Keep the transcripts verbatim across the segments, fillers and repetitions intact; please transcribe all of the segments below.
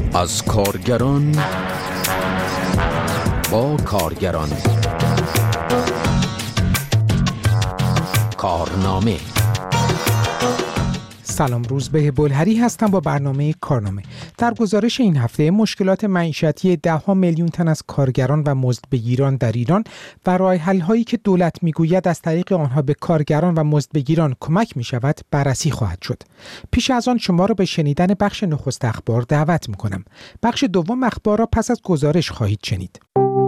از کارگران با کارگران. کارنامه. سلام، روزبه بلهری هستم با برنامه کارنامه. در گزارش این هفته مشکلات معیشتی ده ها میلیون تن از کارگران و مزدبگیران در ایران و راه حل هایی که دولت میگوید از طریق آنها به کارگران و مزدبگیران کمک می شود بررسی خواهد شد. پیش از آن شما را به شنیدن بخش نخست اخبار دعوت می کنم. بخش دوم اخبار را پس از گزارش خواهید شنید.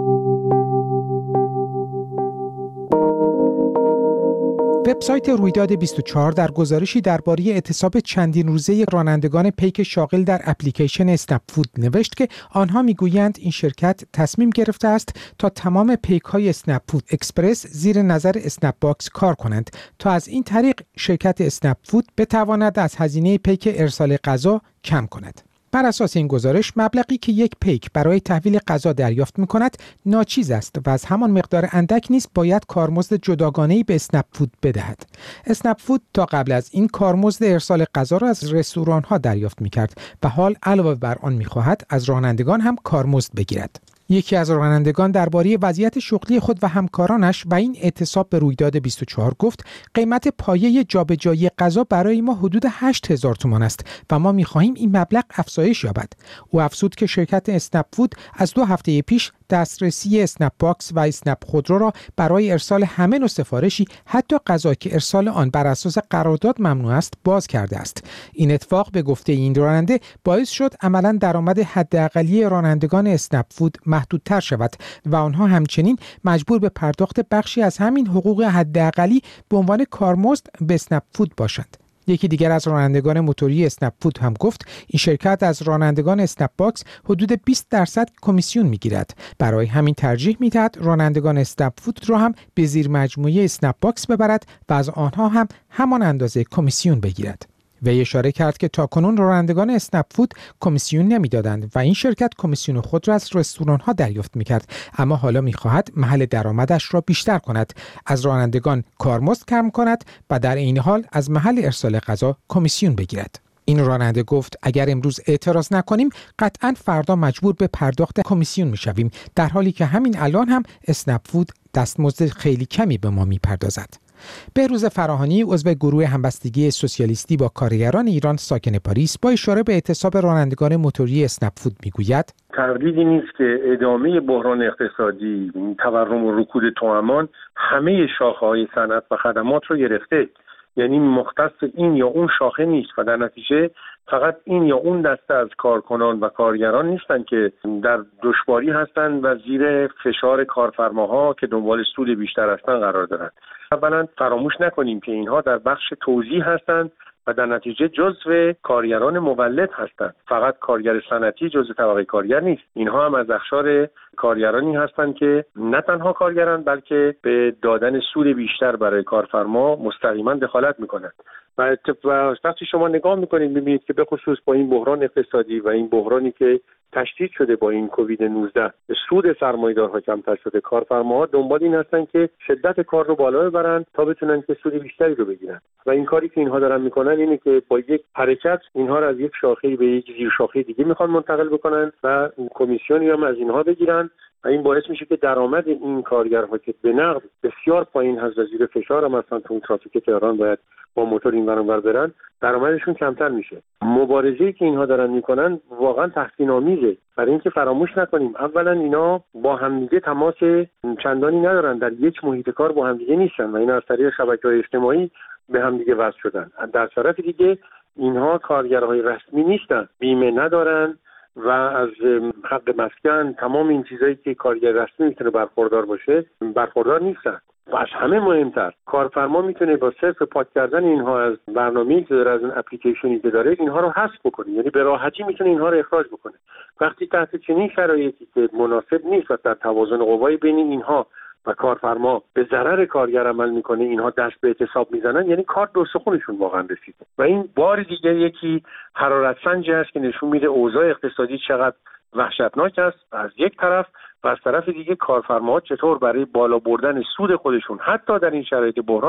وبسایت رویداد بیست و چهار در گزارشی درباره اعتصاب چندین روزه رانندگان پیک شاغل در اپلیکیشن اسنپ فود نوشت که آنها میگویند این شرکت تصمیم گرفته است تا تمام پیک های اسنپ فود اکسپرس زیر نظر اسنپ باکس کار کنند تا از این طریق شرکت اسنپ فود بتواند از هزینه پیک ارسال غذا کم کند. بر اساس این گزارش مبلغی که یک پیک برای تحویل غذا دریافت می‌کند ناچیز است و از همان مقدار اندک نیز باید کارمزد جداگانه‌ای به اسنپ فود بدهد. اسنپ فود تا قبل از این کارمزد ارسال غذا را از رستوران‌ها دریافت می‌کرد و حال علاوه بر آن می‌خواهد از رانندگان هم کارمزد بگیرد. یکی از رانندگان درباره وضعیت شغلی خود و همکارانش و این اعتصاب به رویداد بیست و چهار گفت قیمت پایه جابجایی غذا برای ما حدود هشت هزار تومان است و ما می‌خواهیم این مبلغ افزایش یابد. او افزود که شرکت اسنپ فود از دو هفته پیش دسترسی اسنپ باکس و اسنپ خودرو را برای ارسال همه نوع سفارشی حتی غذا که ارسال آن بر اساس قرارداد ممنوع است باز کرده است. این اتفاق به گفته این راننده باعث شد عملاً درآمد حداقلی رانندگان اسنپ فود محدودتر شود و آنها همچنین مجبور به پرداخت بخشی از همین حقوق حداقلی به عنوان کارمزد به اسنپ فود باشند. یکی دیگر از رانندگان موتوری اسنپ فود هم گفت این شرکت از رانندگان اسنپ باکس حدود بیست درصد کمیسیون میگیرد. برای همین ترجیح میدهد رانندگان اسنپ فود را هم به زیر مجموعه اسنپ باکس ببرد و از آنها هم همان اندازه کمیسیون بگیرد. وی اشاره کرد که تاکنون رانندگان اسنپ فود کمیسیون نمیدادند و این شرکت کمیسیون خود را از رستوران‌ها دریافت می‌کرد، اما حالا می‌خواهد محل درآمدش را بیشتر کند، از رانندگان کارمزد کم کند و در این حال از محل ارسال غذا کمیسیون بگیرد. این راننده گفت اگر امروز اعتراض نکنیم قطعاً فردا مجبور به پرداخت کمیسیون می‌شویم، در حالی که همین الان هم اسنپ فود دستمزد خیلی کمی به ما می‌پردازد. بهروز فراهانی عضو گروه همبستگی سوسیالیستی با کارگران ایران ساکن پاریس با اشاره به اعتصاب رانندگان موتوری اسنپ فود میگوید تردیدی نیست که ادامه بحران اقتصادی، تورم و رکود توأمان همه شاخه‌های صنعت و خدمات رو گرفته. یعنی مختص این یا اون شاخه نیست و در نتیجه فقط این یا اون دسته از کارکنان و کارگران نیستن که در دشواری هستن و زیر فشار کارفرماها که دنبال سود بیشتر هستن قرار دارن. اولا فراموش نکنیم که اینها در بخش توزیع هستند و در نتیجه جزو کارگران مولد هستند. فقط کارگر صنعتی جزو طبقه کارگر نیست. اینها هم از اقشار کارگرانی هستند که نه تنها کارگران بلکه به دادن سود بیشتر برای کارفرما مستقیما دخالت میکنند. و وقتی شما نگاه میکنید میبینید که به خصوص با این بحران اقتصادی و این بحرانی که تشدید شده با این کووید نوزده سود سرمایه‌دارها کمتر شده، کارفرماها دنبال این هستن که شدت کار رو بالا ببرن تا بتونن که سود بیشتری رو بگیرن و این کاری که اینها دارن میکنن اینه که با یک حرکت اینها رو از یک شاخه به یک زیر شاخه دیگه میخوان منتقل بکنن و کمیسیونی هم از اینها بگیرن و این باعث میشه که درآمد این کارگرها که به نقد بسیار پایین هست و زیر فشار هم مثلا تو ترافیک تهران باید با موتور این ور اون ور برن، درآمدشون کمتر میشه. مبارزه‌ای که اینها دارن میکنن واقعا تحسین‌آمیزه. برای اینکه فراموش نکنیم اولا اینا با همدیگه تماس چندانی ندارن، در یک محیط کار با همدیگه نیستن و اینا از طریق شبکه‌های اجتماعی به همدیگه وصل شدن. در طرف دیگه اینها کارگرهای رسمی نیستن، بیمه ندارن و از حق مسکن تمام این چیزایی که کارگر رسمی میتونه برخوردار باشه برخوردار نیستن. و از همه مهمتر کارفرما میتونه با صرف پاک کردن اینها از برنامه‌ای که داره، از اون اپلیکیشنی که داره، اینها رو حذف بکنه. یعنی به راحتی میتونه اینها رو اخراج بکنه. وقتی تحت چنین شرایطی که مناسب نیست و در توازن قوای بین اینها و کارفرما به ضرر کارگر عمل میکنه، اینها دست به اعتصاب میزنن، یعنی کار دو سخونشون واقعا رسیده. و این بار دیگه یکی حرارت سنجی است که نشون میده اوضاع اقتصادی چقدر وحشتناک است از یک طرف و از طرف دیگه کارفرماها چطور برای بالا بردن سود خودشون حتی در این شرایط بحران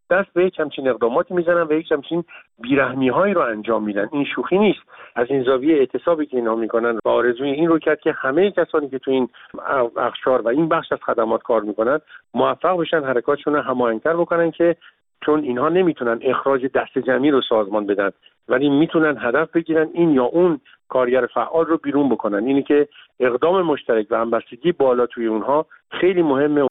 دست به یک همچین اقداماتی میزنن و یک همچین بیرحمی‌هایی رو انجام میدن. این شوخی نیست. از این زاویه اعتصابی که اینا میکنن و آرزوی این رو کرد که همه کسانی که تو این اقشار و این بخش از خدمات کار میکنن موفق بشن حرکاتشون رو هماهنگ‌تر بکنن، که چون اینها نمیتونن اخراج دست جمعی رو سازمان بدن ولی میتونن هدف بگیرن این یا اون کارگر فعال رو بیرون بکنن. اینی که اقدام مشترک و همبستگی بالا توی اونها خیلی مهمه.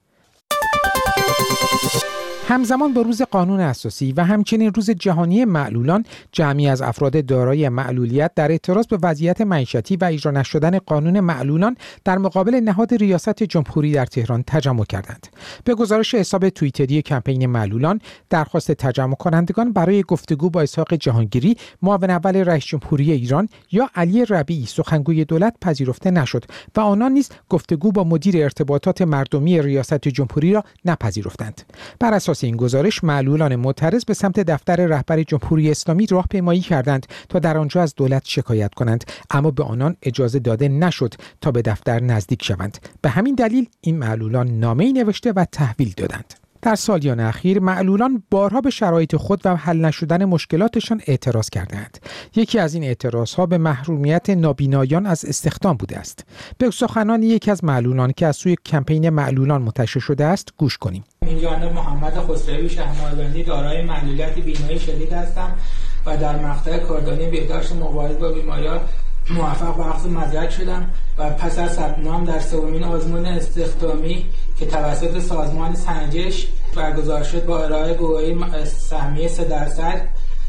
همزمان با روز قانون اساسی و همچنین روز جهانی معلولان، جمعی از افراد دارای معلولیت در اعتراض به وضعیت معیشتی و اجرا نشدن قانون معلولان در مقابل نهاد ریاست جمهوری در تهران تجمع کردند. به گزارش حساب توییتری کمپین معلولان، درخواست تجمع کنندگان برای گفتگو با اسحاق جهانگیری، معاون اول رئیس جمهوری ایران، یا علی ربیعی، سخنگوی دولت، پذیرفته نشد و آنان نیز گفتگو با مدیر ارتباطات مردمی ریاست جمهوری را نپذیرفتند. بر اساس این گزارش، معلولان معترض به سمت دفتر رهبر جمهوری اسلامی راهپیمایی کردند تا در آنجا از دولت شکایت کنند، اما به آنان اجازه داده نشد تا به دفتر نزدیک شوند. به همین دلیل این معلولان نامه‌ای نوشته و تحویل دادند. در سالیان اخیر معلولان بارها به شرایط خود و حل نشدن مشکلاتشان اعتراض کردند. یکی از این اعتراضها به محرومیت نابینایان از استخدام بوده است. به سخنان یکی از معلولان که از سوی کمپین معلولان منتشر شده است گوش کنیم. من جانب محمد خسروی شهرمالبندی دارای معلولیت بینایی شدید هستم و در مقطع کاردانی بهداشت مبارزه با بیماری‌ها موفق به اخذ مدرک شدم و پس از ثبت نام در سومین آزمون استخدامی که توسط سازمان سنجش برگزار شد با ارائه گواهی سهمیه سه درصد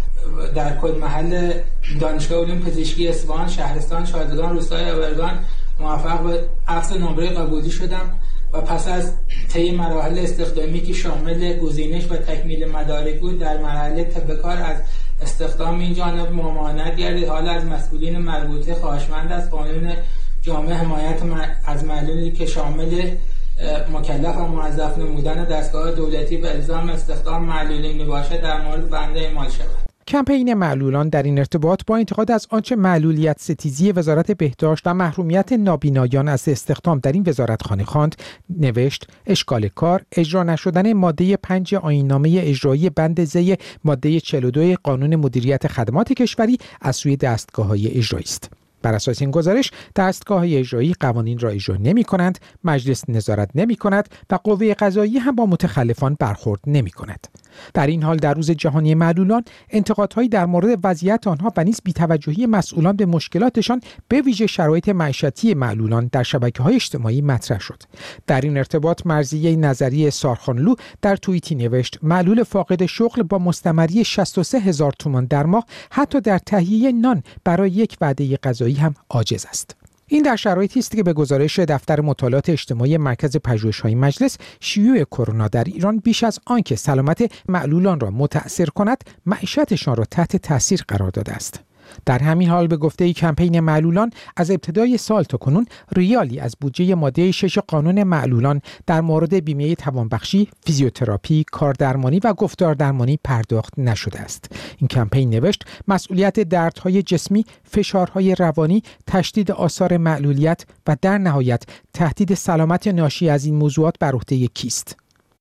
در کد محل دانشگاه علوم پزشکی اصفهان، شهرستان شادگان، روستای آوردان موفق به اخذ نمره قبولی شدم و پس از طی مراحل استخدامی که شامل گزینش و تکمیل مدارک بود، در مرحله طبق کار از استخدام این جانب ممانعت گردید. حالا از مسئولین مربوطه خواهشمند است قانون جامع حمایت از معلولین که شامل مکلف و موظف نمودن دستگاه دولتی به الزام استخدام معلولین میباشد در مورد بنده اعمال شود. کمپین معلولان در این ارتباط با انتقاد از آنچه معلولیت ستیزی وزارت بهداشت و محرومیت نابینایان از استخدام در این وزارتخانه خواند، نوشت: اشکال کار، اجرا نشدن ماده پنج آیین‌نامه اجرایی بند ض ماده چهل و دو قانون مدیریت خدمات کشوری از سوی دستگاه‌های اجرایی است. بر اساس این گزارش، دستگاه‌های اجرایی قوانین را اجرا نمی‌کنند، مجلس نظارت نمی‌کند و قوه قضاییه هم با متخلفان برخورد نمی‌کند. در این حال در روز جهانی معلولان، انتقادهایی در مورد وضعیت آنها و نیز بی‌توجهی مسئولان به مشکلاتشان به ویژه شرایط معیشتی معلولان در شبکه‌های اجتماعی مطرح شد. در این ارتباط مرضیه نظری سارخانلو در توییتی نوشت: معلول فاقد شغل با مستمری شصت و سه هزار تومان در ماه حتی در تهیه نان برای یک وعده غذایی هم عاجز است. این در شرایطی است که به گزارش دفتر مطالعات اجتماعی مرکز پژوهش‌های مجلس، شیوع کرونا در ایران بیش از آنکه سلامت معلولان را متأثر کند، معیشتشان را تحت تاثیر قرار داده است. در همین حال به گفته کمپین معلولان، از ابتدای سال تا کنون ریالی از بودجه ماده شش قانون معلولان در مورد بیمه توانبخشی، فیزیوتراپی، کاردرمانی و گفتار درمانی پرداخت نشده است. این کمپین نوشت: مسئولیت دردهای جسمی، فشارهای روانی، تشدید آثار معلولیت و در نهایت تهدید سلامت ناشی از این موضوعات بر عهده کیست؟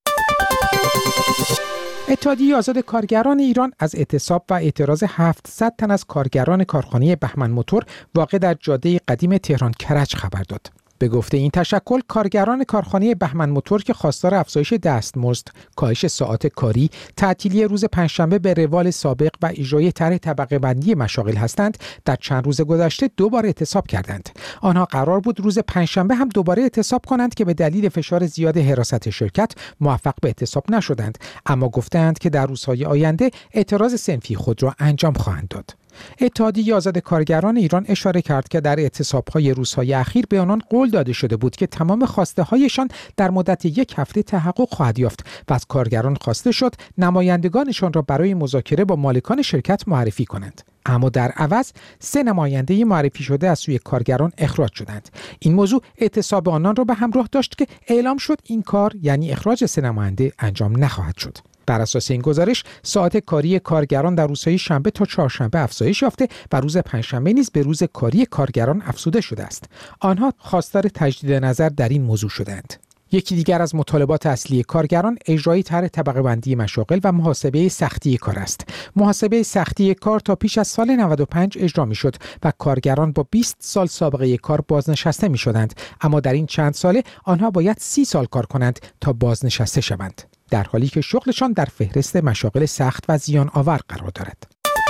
اتحادیه آزاد کارگران ایران از اعتصاب و اعتراض هفتصد تن از کارگران کارخانه بهمن موتور واقع در جاده قدیم تهران کرج خبر داد. به گفته این تشکل، کارگران کارخانه بهمن موتور که خواستار افزایش دستمزد، کاهش ساعات کاری، تعطیلی روز پنجشنبه به روال سابق و اجرای طرح طبقه بندی مشاغل هستند، در چند روز گذشته دوباره اعتصاب کردند. آنها قرار بود روز پنجشنبه هم دوباره اعتصاب کنند که به دلیل فشار زیاد حراست شرکت موفق به اعتصاب نشدند، اما گفتند که در روزهای آینده اعتراض صنفی خود را انجام خواهند داد. اتحادیه آزاد کارگران ایران اشاره کرد که در اعتصاب‌های روزهای اخیر به آنان قول داده شده بود که تمام خواسته‌هایشان در مدت یک هفته تحقق خواهد یافت و از کارگران خواسته شد نمایندگانشان را برای مذاکره با مالکان شرکت معرفی کنند. اما در عوض سه نماینده معرفی شده از سوی کارگران اخراج شدند. این موضوع اعتصاب آنان را به همراه داشت که اعلام شد این کار، یعنی اخراج سه نماینده، انجام نخواهد شد. بر اساس این گزارش، ساعت کاری کارگران در روزهای شنبه تا چهارشنبه افزایش یافته و روز پنجشنبه نیز به روز کاری کارگران افزوده شده است. آنها خواستار تجدید نظر در این موضوع شدند. یکی دیگر از مطالبات اصلی کارگران اجرای طرح طبقه بندی مشاغل و محاسبه سختی کار است. محاسبه سختی کار تا پیش از سال نود و پنج اجرا می‌شد و کارگران با بیست سال سابقه کار بازنشسته می‌شدند، اما در این چند ساله آنها باید سی سال کار کنند تا بازنشسته شوند، در حالی که شغلشان در فهرست مشاغل سخت و زیان آور قرار دارد.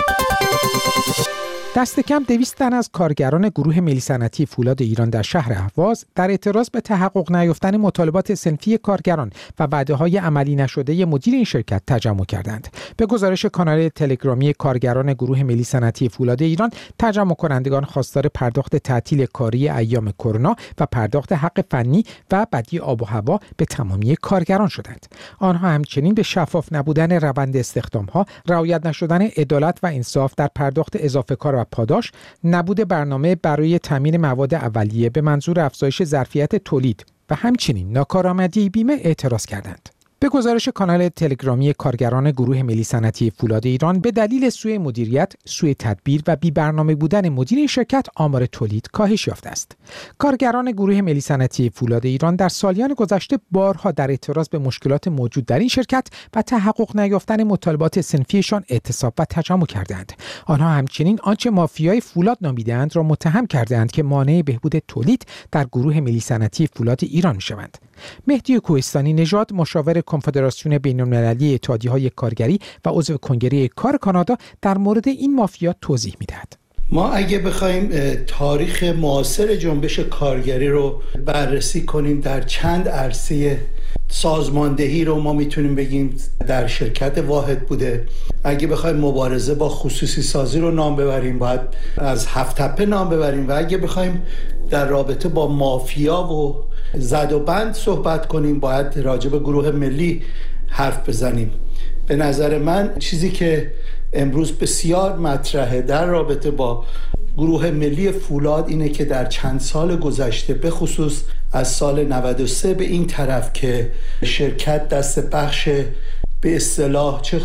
دست کم دویست تن از کارگران گروه ملی صنعتی فولاد ایران در شهر اهواز در اعتراض به تحقق نیافتن مطالبات صنفی کارگران و وعده‌های عملی نشده مدیر این شرکت تجمع کردند. به گزارش کانال تلگرامی کارگران گروه ملی صنعتی فولاد ایران، تجمع کنندگان خواستار پرداخت تعطیل کاری ایام کرونا و پرداخت حق فنی و بدی آب و هوا به تمامی کارگران شدند. آنها همچنین به شفاف نبودن روند استخدام‌ها، رعایت نشدن عدالت و انصاف در پرداخت اضافه کار و پاداش، نبود برنامه برای تامین مواد اولیه به منظور افزایش ظرفیت تولید و همچنین ناکارآمدی بیمه اعتراض کردند. به گزارش کانال تلگرامی کارگران گروه ملی صنعتی فولاد ایران، به دلیل سوء مدیریت، سوء تدبیر و بی برنامه بودن مدیر این شرکت آمار تولید کاهش یافته است. کارگران گروه ملی صنعتی فولاد ایران در سالیان گذشته بارها در اعتراض به مشکلات موجود در این شرکت و تحقق نیافتن مطالبات صنفیشان اعتصاب و تجمع کردند. آنها همچنین آنچه مافیای فولاد نامیده‌اند را متهم کردند که مانع بهبود تولید در گروه ملی صنعتی فولاد ایران می‌شوند. مهدی کوهستانی نژاد، مشاور کنفدراسیون بین‌المللی اتحادیه‌های کارگری و عضو کنگره کار کانادا، در مورد این مافیا توضیح می‌دهد. ما اگه بخوایم تاریخ معاصر جنبش کارگری رو بررسی کنیم، در چند عرصه سازماندهی رو ما میتونیم بگیم در شرکت واحد بوده. اگه بخوایم مبارزه با خصوصی سازی رو نام ببریم، باید از هفت تپه نام ببریم، و اگه بخوایم در رابطه با مافیا و زد و بند صحبت کنیم، باید راجع به گروه ملی حرف بزنیم. به نظر من چیزی که امروز بسیار مطرحه در رابطه با گروه ملی فولاد اینه که در چند سال گذشته، به خصوص از سال نود و سه به این طرف، که شرکت دست بخش به اصطلاح چه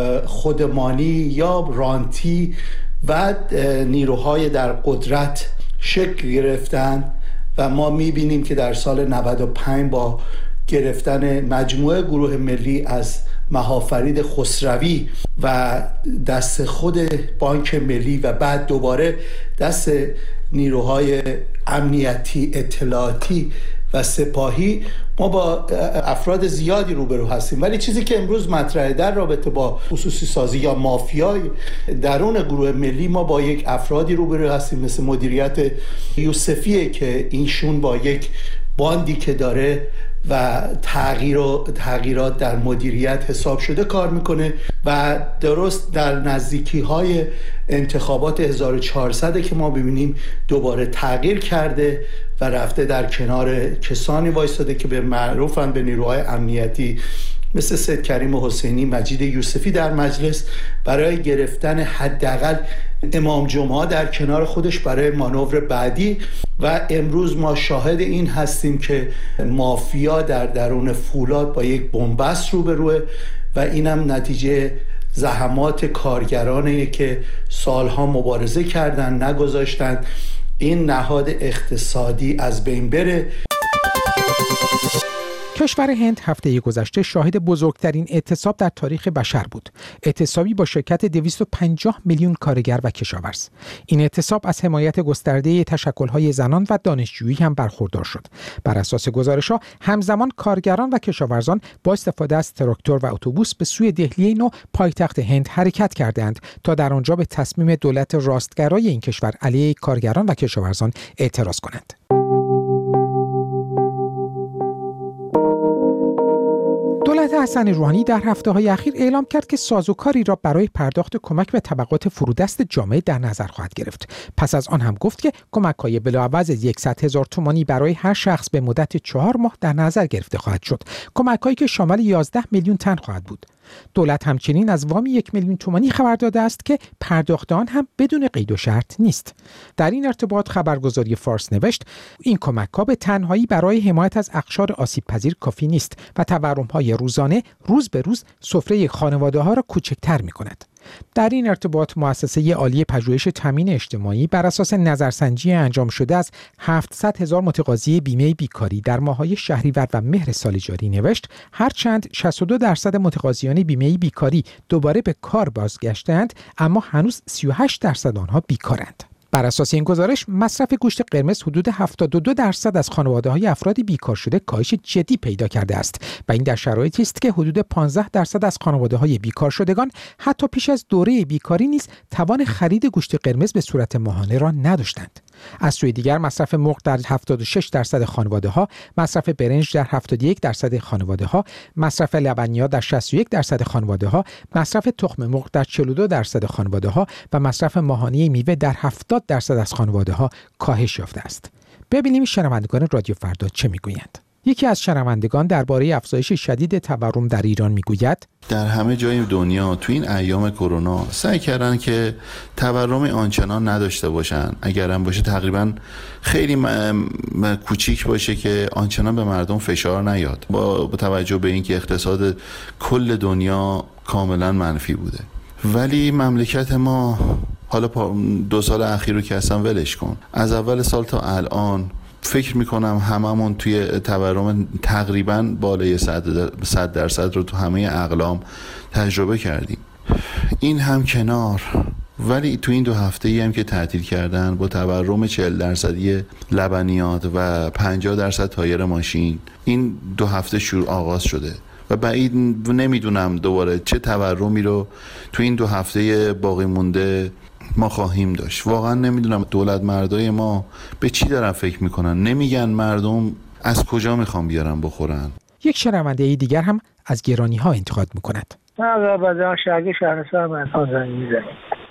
خودمانی یا رانتی و نیروهای در قدرت شکل گرفتن و ما میبینیم که در سال نود و پنج با گرفتن مجموعه گروه ملی از مهافرید خسروی و دست خود بانک ملی و بعد دوباره دست نیروهای امنیتی، اطلاعاتی و سپاهی، ما با افراد زیادی روبرو هستیم. ولی چیزی که امروز مطرحه در رابطه با خصوصی سازی یا مافیای درون گروه ملی، ما با یک افرادی روبرو هستیم مثل مدیریت یوسفیه که اینشون با یک باندی که داره و تغییر و تغییرات در مدیریت حساب شده کار میکنه و درست در نزدیکی های انتخابات هزار و چهارصد که ما ببینیم دوباره تغییر کرده و رفته در کنار کسانی وایستاده که به معروفن به نیروهای امنیتی مثل سید کریم حسینی، مجید یوسفی در مجلس، برای گرفتن حداقل امام جمعه در کنار خودش برای مانور بعدی. و امروز ما شاهد این هستیم که مافیا در درون فولاد با یک بنبست روبروه و اینم نتیجه زحمات کارگرانه که سالها مبارزه کردن، نگذاشتن این نهاد اقتصادی از بین بره. کشور هند هفته گذشته شاهد بزرگترین اعتصاب در تاریخ بشر بود. اعتصابی با شرکت دویست و پنجاه میلیون کارگر و کشاورز. این اعتصاب از حمایت گسترده تشکل‌های زنان و دانشجویی هم برخوردار شد. بر اساس گزارش‌ها، همزمان کارگران و کشاورزان با استفاده از تراکتور و اتوبوس به سوی دهلی نو پایتخت هند حرکت کردند تا در آنجا به تصمیم دولت راستگرای این کشور علیه کارگران و کشاورزان اعتراض کنند. دولت حسن روحانی در هفته‌های اخیر اعلام کرد که سازوکاری را برای پرداخت کمک به طبقات فرودست جامعه در نظر خواهد گرفت. پس از آن هم گفت که کمک‌های بلاعوض صد هزار تومانی برای هر شخص به مدت چهار ماه در نظر گرفته خواهد شد. کمک‌هایی که شامل یازده میلیون تن خواهد بود. دولت همچنین از وام یک میلیون تومانی خبر داده است که پرداخت آن هم بدون قید و شرط نیست. در این ارتباط خبرگزاری فارس نوشت این کمک‌ها به تنهایی برای حمایت از اقشار آسیب‌پذیر کافی نیست و تورم‌های روزانه روز به روز سفره خانواده‌ها را کوچکتر می‌کند. در این ارتباط مؤسسه عالی پژوهش تامین اجتماعی بر اساس نظرسنجی انجام شده از هفتصد هزار متقاضی بیمه بیکاری در ماه‌های شهریور و مهر سال جاری نوشت هرچند شصت و دو درصد متقاضیان بیمه بیکاری دوباره به کار بازگشتند، اما هنوز سی و هشت درصد آنها بیکارند. بر اساس این گزارش مصرف گوشت قرمز حدود هفتاد و دو درصد از خانواده‌های افراد بیکار شده کاهش جدی پیدا کرده است و این در شرایطی است که حدود پانزده درصد از خانواده‌های بیکار شدگان حتی پیش از دوره بیکاری نیز توان خرید گوشت قرمز به صورت ماهانه را نداشتند. از سوی دیگر مصرف مرغ در هفتاد و شش درصد خانواده‌ها، مصرف برنج در هفتاد و یک درصد خانواده‌ها، مصرف لبنیات در شصت و یک درصد خانواده‌ها، مصرف تخم مرغ در چهل و دو درصد خانواده‌ها و مصرف ماهانه میوه در هفتاد درصد از خانواده‌ها کاهش یافته است. ببینیم شنوندگان رادیو فردا چه میگویند. یکی از شنوندگان درباره افزایش شدید تورم در ایران میگوید: در همه جای دنیا تو این ایام کرونا سعی کردن که تورم آنچنان نداشته باشن، اگر هم باشه تقریبا خیلی م- م- کوچیک باشه که آنچنان به مردم فشار نیاد، با توجه به اینکه اقتصاد کل دنیا کاملا منفی بوده. ولی مملکت ما حالا دو سال اخیر رو که اصلا ولش کن، از اول سال تا الان فکر میکنم هممون توی تورم تقریبا بالای صد درصد رو تو همه اقلام تجربه کردیم. این هم کنار، ولی تو این دو هفته ای هم که تعطیل کردن با تورم چهل درصدی لبنیات و پنجاه درصد تایر ماشین، این دو هفته شروع آغاز شده و بعید نمیدونم دوباره چه تورمی رو تو این دو هفته باقی مونده ما خواهیم داشت. واقعا نمیدونم دولت مردای ما به چی دارن فکر میکنن، نمیگن مردم از کجا میخوان بیارن بخورن. یک شنونده دیگر هم از گرانی ها انتقاد میکند. من از آذربایجان شهرک شهرستان مردان زنگ میزنم.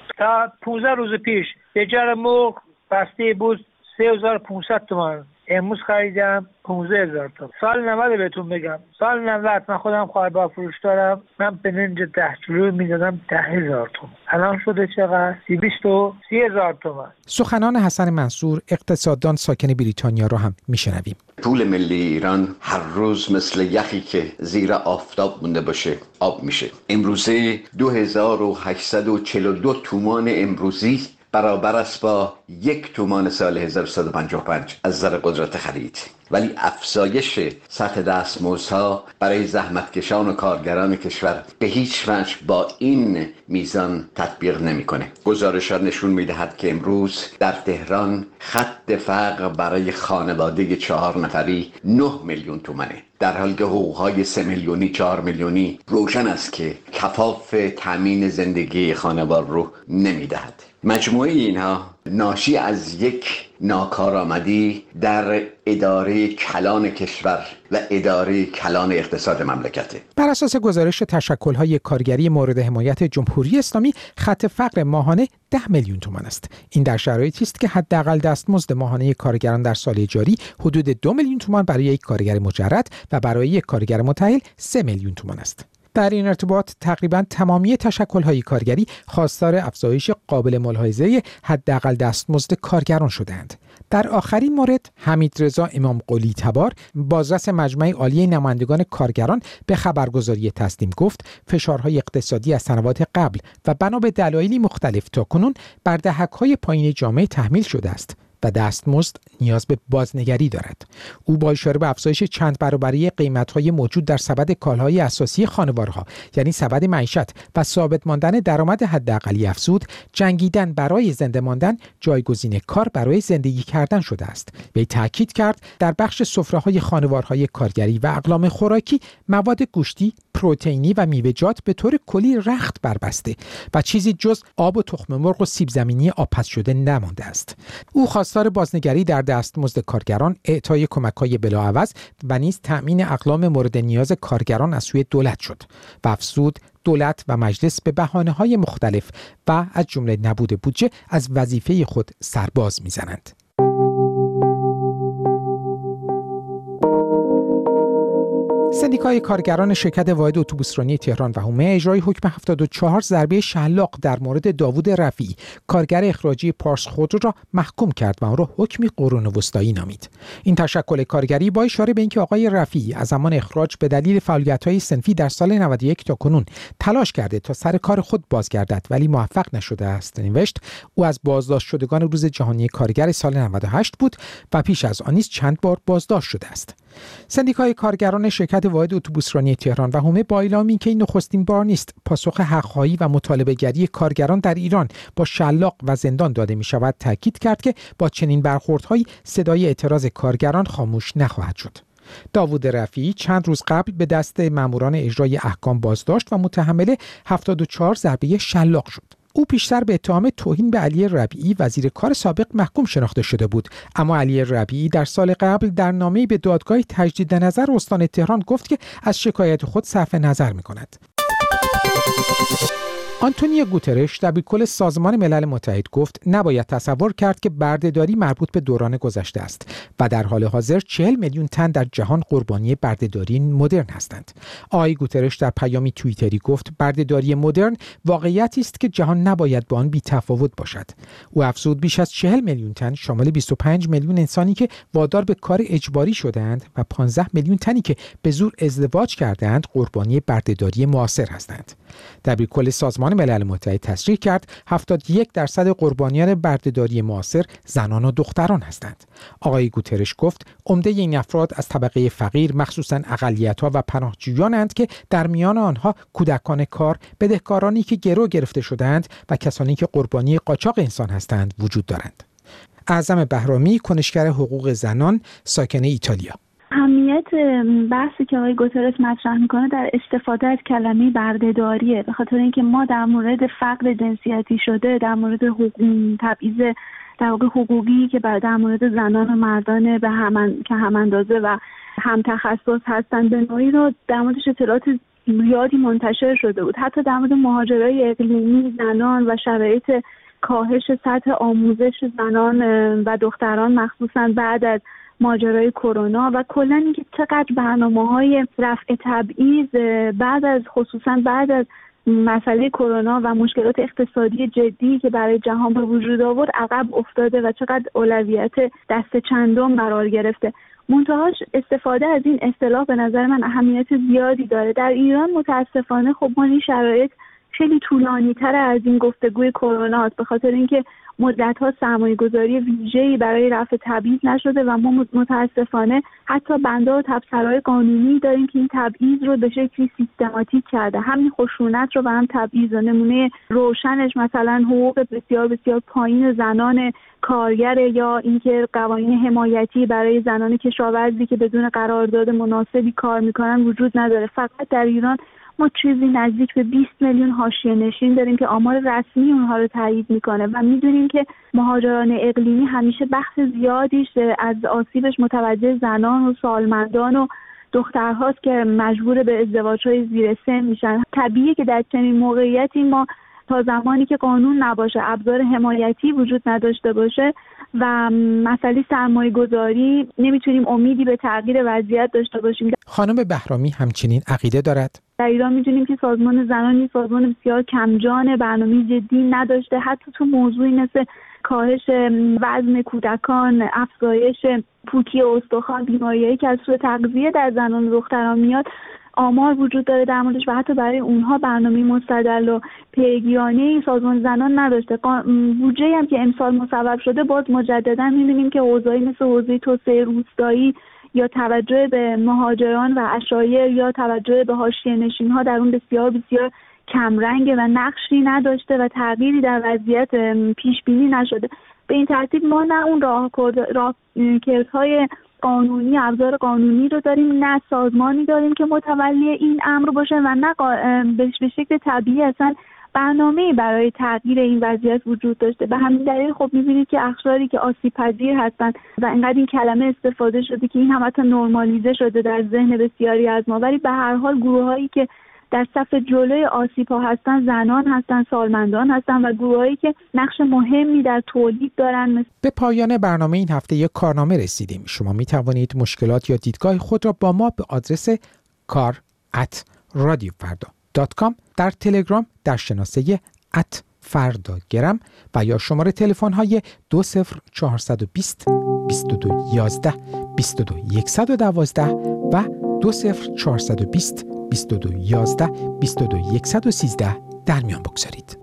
تا پانزده روز پیش یه جر مرغ بسته بود سه هزار و پانصد تومان، امروز خریدم پانزده هزار تومان. سال نود بهتون بگم، سال نود من خودم خواهربا فروش دارم، من برنج ده کیلو میدادم ده هزار تومان، الان شده چقدر؟ سی بیست و سی هزار تومان. سخنان حسن منصور اقتصاددان ساکن بریتانیا را هم میشنویم. پول ملی ایران هر روز مثل یخی که زیر آفتاب مونده باشه آب میشه. امروزه دو هزار و هشتصد و چهل و دو تومان امروزی برابر است با یک تومان سال هزار و سیصد و پنجاه و پنج از نظر قدرت خرید. ولی افزایش سطح دستمزدها برای زحمتکشان و کارگران کشور به هیچ وجه با این میزان تطبیق نمیکنه. گزارشات نشون میدهد که امروز در تهران خط فقر برای خانواده چهار نفری نه میلیون تومنه، در حالی که حقوقهای سه میلیونی چهار میلیونی روشن است که کفاف تامین زندگی خانوار رو نمیدهد. مجموعه اینها ناشی از یک ناکارآمدی در اداره کلان کشور و اداره کلان اقتصاد مملکته. بر اساس گزارش تشکل‌های کارگری مورد حمایت جمهوری اسلامی خط فقر ماهانه ده میلیون تومان است. این در شرایطی است که حداقل دستمزد ماهانه کارگران در سال جاری حدود دو میلیون تومان برای یک کارگر مجرد و برای یک کارگر متأهل سه میلیون تومان است. در این ارتباط تقریبا تمامی تشکل‌های کارگری خواستار افزایش قابل ملاحظه حداقل دستمزد کارگران شدند. در آخرین مورد حمیدرضا امام قلی تبار بازرس مجمع عالی نمایندگان کارگران به خبرگزاری تسنیم گفت فشارهای اقتصادی از سنوات قبل و بنا به دلایلی مختلف تاکنون بر دهک‌های پایین جامعه تحمیل شده است و دستمزد نیاز به بازنگری دارد. او با اشاره به افزایش چند برابری قیمت‌های موجود در سبد کالاهای اساسی خانوارها یعنی سبد معیشت و ثابت ماندن درآمد حداقلی افزود، جنگیدن برای زنده ماندن جایگزین کار برای زندگی کردن شده است. وی تاکید کرد در بخش سفره‌های خانوارهای کارگری و اقلام خوراکی مواد گوشتی، پروتئینی و میوه‌جات به طور کلی رخت بربسته و چیزی جز آب و تخم مرغ و سیب زمینی آبپز شده نمانده است. او خواستار بازنگری در دستمزد کارگران، اعطای کمک‌های بلاعوض و نیز تأمین اقلام مورد نیاز کارگران از سوی دولت شد و افزود دولت و مجلس به بهانه‌های مختلف و از جمله نبود بودجه از وظیفه خود سرباز می‌زنند. سندیکای کارگران شرکت واحد اتوبوسرانی تهران و حومه اجرای حکم هفتاد و چهار ضربه شلاق در مورد داوود رفیعی کارگر اخراجی پارس خودرو را محکوم کرد و آن را حکمی قرون وسطایی نامید. این تشکل کارگری با اشاره به اینکه آقای رفیعی از زمان اخراج به دلیل فعالیت‌های صنفی در سال نود و یک تا کنون تلاش کرده تا سر کار خود بازگردد ولی موفق نشده است. نوشت او از بازداشت شدگان روز جهانی کارگر سال نود و هشت بود و پیش از آن نیز چند بار بازداشت شده است. سندیکای کارگران شرکت واحد اتوبوسرانی تهران و حومه با اعلامی که این نخستین بار نیست پاسخ حق‌خواهی و مطالبه‌گری کارگران در ایران با شلاق و زندان داده می‌شود تاکید کرد که با چنین برخوردهایی صدای اعتراض کارگران خاموش نخواهد شد. داوود رفیعی چند روز قبل به دست ماموران اجرای احکام بازداشت و متحمل هفتاد و چهار ضربه شلاق شد. او پیشتر به اتهام توهین به علی ربیعی وزیر کار سابق محکوم شناخته شده بود، اما علی ربیعی در سال قبل در نامه‌ای به دادگاه تجدید نظر استان تهران گفت که از شکایت خود صرف نظر می‌کند. آنتونیو گوترش دبیرکل سازمان ملل متحد گفت نباید تصور کرد که بردهداری مربوط به دوران گذشته است و در حال حاضر چهل میلیون تن در جهان قربانی بردهداری مدرن هستند. آقای گوترش در پیامی توییتری گفت بردهداری مدرن واقعیتی است که جهان نباید با آن بی‌تفاوت باشد. او افزود بیش از چهل میلیون تن شامل بیست و پنج میلیون انسانی که وادار به کار اجباری شده‌اند و پانزده میلیون تنی که به زور ازدواج کرده‌اند قربانی بردهداری معاصر هستند. دبیرکل سازمان ملل متحد تصریح کرد هفتاد و یک درصد قربانیان بردهداری معاصر زنان و دختران هستند. آقای گوترش گفت عمده این افراد از طبقه فقیر مخصوصاً اقلیت‌ها و پناهجویانند که در میان آنها کودکان کار، بدهکارانی که گرو گرفته شده‌اند و کسانی که قربانی قاچاق انسان هستند وجود دارند. اعظم بهرامی، کنشگر حقوق زنان، ساکن ایتالیا. اهمیت بحثی که آقای گوترس مطرح میکنه در استفاده از کلمه بردهداریه، به خاطر اینکه ما در مورد فقر جنسیتی شده، در مورد حقوق تبعیض در واقع حقوقی که در مورد زنان و مردان به هم که هم اندازه و هم تخصص هستند به نوعی رو در موردش اطلاعات زیادی منتشر شده بود. حتی در مورد مهاجرای اقلیمی، زنان و شرایط کاهش سطح آموزش زنان و دختران مخصوصا بعد از ماجرای کرونا و کلا اینکه چقدر برنامه‌های رفع تبعیض بعد از خصوصا بعد از مسئله کرونا و مشکلات اقتصادی جدی که برای جهان به وجود آورد عقب افتاده و چقدر اولویت دست چندم قرار گرفته. منتهاش استفاده از این اصطلاح به نظر من اهمیت زیادی داره. در ایران متاسفانه خب ما این شرایط خیلی طولانی تر از این گفتگوی کرونا است، به خاطر اینکه مدت ها سرمایه گذاری ویژه‌ای برای رفع تبعیض نشده و ما متاسفانه حتی بنده و تبصره‌های قانونی داریم که این تبعیض رو به شکلی سیستماتیک کرده. همین خشونت رو و هم تبعیض، نمونه روشنش مثلا حقوق بسیار بسیار پایین زنان کارگر یا اینکه قوانین حمایتی برای زنان کشاورزی که بدون قرارداد مناسبی کار میکنن وجود نداره. فقط در ایران ما چیزی نزدیک به بیست میلیون حاشیه نشین داریم که آمار رسمی اونها رو تایید میکنه و میدونیم که مهاجران اقلیمی همیشه بخش زیادیش از آسیبش متوجه زنان و سالمندان و دخترهاست که مجبور به ازدواج‌های زیر سن میشن. طبیعیه که در چنین موقعیتی ما تا زمانی که قانون نباشه، ابزار حمایتی وجود نداشته باشه و مسئله سرمایه گذاری نمیتونیم امیدی به تغییر وضعیت داشته باشیم. خانم بهرامی همچنین عقیده دارد. در ایران میدونیم که سازمان زنان سازمان بسیار کمجان، برنامه جدی نداشته، حتی تو موضوعی مثل کاهش وزن کودکان، افزایش پوکی استخوان، بیماریایی که از سوء تغذیه در زنان و دختران میاد آمار وجود داره در موردش و حتی برای اونها برنامه مستدل و پیگیرانه سازمان زنان نداشته. بودجه‌ای هم که امسال مصوب شده باز مجددا می‌بینیم که حوزه‌ای مثل حوزه توسعه روستایی یا توجه به مهاجران و عشایر یا توجه به حاشیه‌نشین‌ها در اون بسیار بسیار کمرنگه و نقشی نداشته و تغییری در وضعیت پیش بینی نشده. به این ترتیب ما نه اون راهکردهای قانونی، ابزار قانونی رو داریم، نه سازمانی داریم که متولی این امر باشه و نه به شکل طبیعی اصلا برنامه‌ای برای تغییر این وضعیت وجود داشته. به همین دلیل خب می‌بینید که اقشاری که آسیب پذیر هستند و اینقدر این کلمه استفاده شده که این هم حتی نرمالیزه شده در ذهن بسیاری از ما، ولی به هر حال گروه‌هایی که در صف جلوی آسیب‌ها هستن زنان هستن، سالمندان هستن و گروهایی که نقش مهمی در تولید دارن. به پایان برنامه این هفته یک کارنامه رسیدیم. شما می توانید مشکلات یا دیدگاه خود را با ما به آدرس کار ات رادیو فردا دات کام، در تلگرام در شناسه ات فردا گرم و یا شماره تلفن های دو صفر چهارصد و بیست بیست و دو یازده بیست و دو صد و دوازده و دو صفر چهارصد و بیست بیست و دو یازده بیست و دو صد و سیزده در میان بگذارید.